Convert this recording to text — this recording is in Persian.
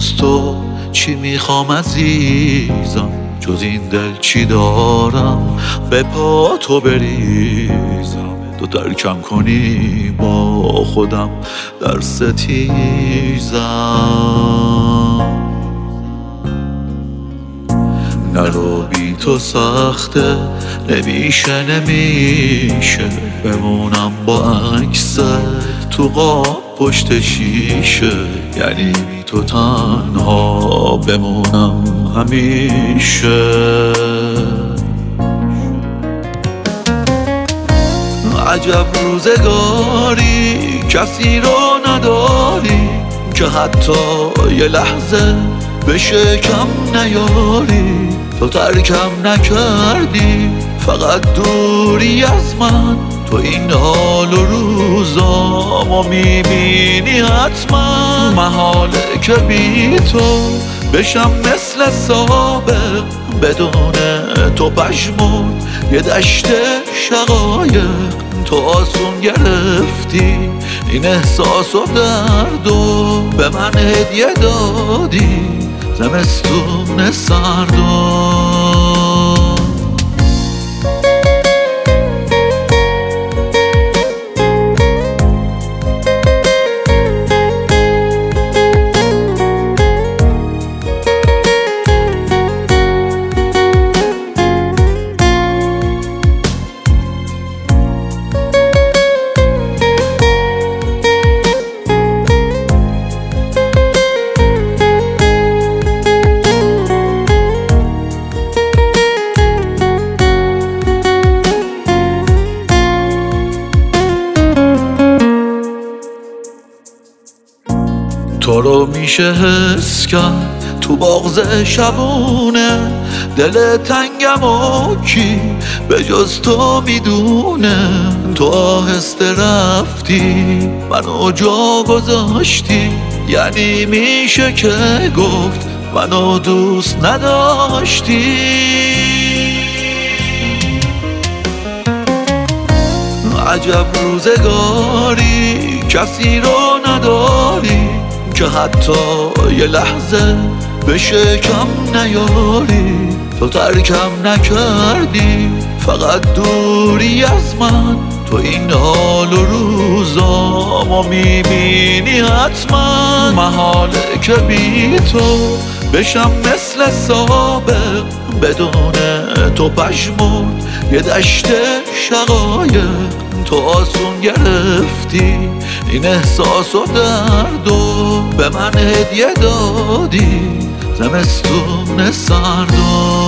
از تو چی میخوام عزیزم، جز این دل چی دارم به پا تو بریزم. تو ترکم کنی با خودم در ستیزم. نرو بی تو سخته، نمیشه بمونم با عکس تو قاب پشت شیشه. یعنی بی تو تنها بمونم همیشه. عجب روزگاری کسی رو نداری که حتی یه لحظه بشه کم نیاری. تو ترکم نکردی، فقط دوری از من. تو این حال و روزامو میبینی حتما. محاله که بی تو بشم مثل سابق، بدون تو پشمرد یه دشت شقایق. تو آسون گرفتی این احساس و درد و به من هدیه دادی زمستون سردو. تو رو میشه حس کرد تو بغض شبونه. دل تنگم و کی به جز تو میدونه. تو آهسته رفتی منو جا گذاشتی. یعنی میشه که گفت منو دوست نداشتی. عجب روزگاری کسی رو نداری که حتی یه لحظه بشه کم نیاری. تو ترکم نکردی، فقط دوری از من. تو این حال و روزامو میبینی حتما. محاله که بی تو بشم مثل سابق، بدون تو پشمرد یه دشت شقایق. تو آسون گرفتی این احساس و درد و به من هدیه دادی زمستون سردو.